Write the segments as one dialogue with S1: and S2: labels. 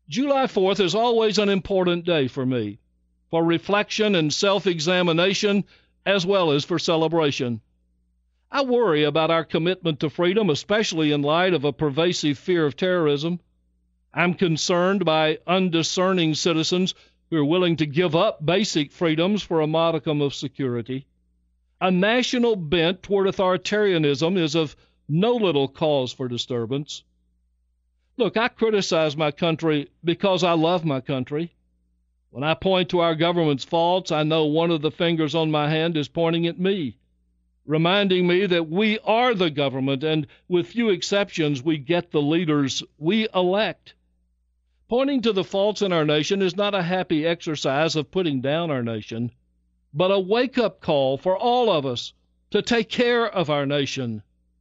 S1: July 4th is always an important day for me, for reflection and self-examination as well as for celebration. I worry about our commitment to freedom, especially in light of a pervasive fear of terrorism. I'm concerned by undiscerning citizens who are willing to give up basic freedoms for a modicum of security. A national bent toward authoritarianism is of no little cause for disturbance. Look, I criticize my country because I love my country. When I point to our government's faults, I know one of the fingers on my hand is pointing at me, reminding me that we are the government, and with few exceptions, we get the leaders we elect. Pointing to the faults in our nation is not a happy exercise of putting down our nation, but a wake-up call for all of us to take care of our nation.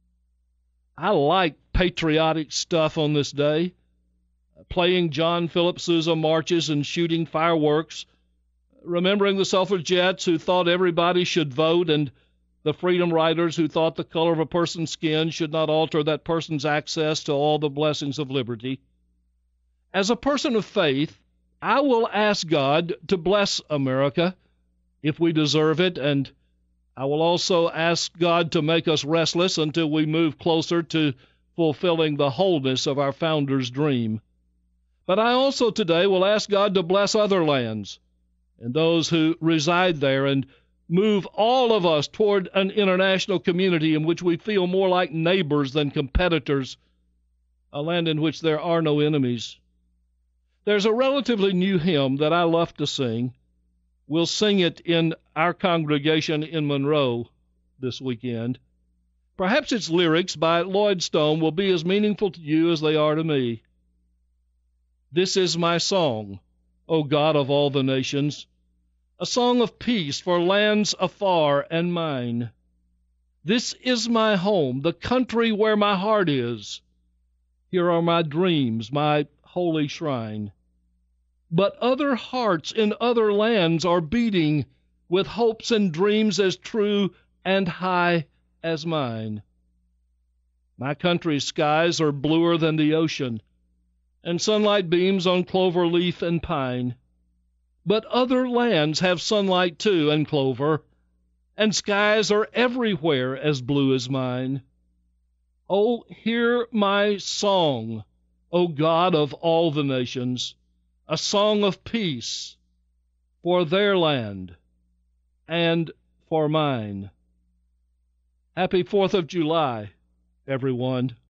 S1: I like patriotic stuff on this day, playing John Philip Sousa marches and shooting fireworks, remembering the suffragettes who thought everybody should vote and the freedom riders who thought the color of a person's skin should not alter that person's access to all the blessings of liberty. As a person of faith, I will ask God to bless America if we deserve it, and I will also ask God to make us restless until we move closer to fulfilling the wholeness of our founder's dream. But I also today will ask God to bless other lands and those who reside there, and move all of us toward an international community in which we feel more like neighbors than competitors, a land in which there are no enemies. There's a relatively new hymn that I love to sing. We'll sing it in our congregation in Monroe this weekend. Perhaps its lyrics by Lloyd Stone will be as meaningful to you as they are to me. This is my song, O God of all the nations, a song of peace for lands afar and mine. This is my home, the country where my heart is. Here are my dreams, my holy shrine. But other hearts in other lands are beating with hopes and dreams as true and high as mine. My country's skies are bluer than the ocean, and sunlight beams on clover leaf and pine. But other lands have sunlight too and clover, and skies are everywhere as blue as mine. Oh, hear my song, O God of all the nations, a song of peace for their land and for mine. Happy 4th of July, everyone.